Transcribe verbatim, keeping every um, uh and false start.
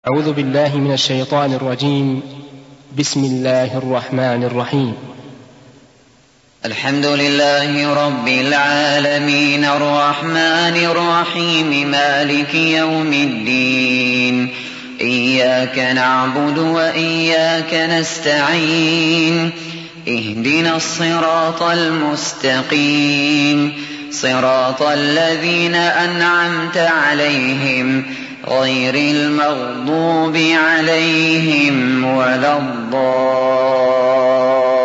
أعوذ بالله من الشيطان الرجيم. بسم الله الرحمن الرحيم. الحمد لله رب العالمين الرحمن الرحيم مالك يوم الدين. إياك نعبد وإياك نستعين. اهدنا الصراط المستقيم صراط الذين أنعمت عليهم غير المغضوب عليهم ولا الضالين.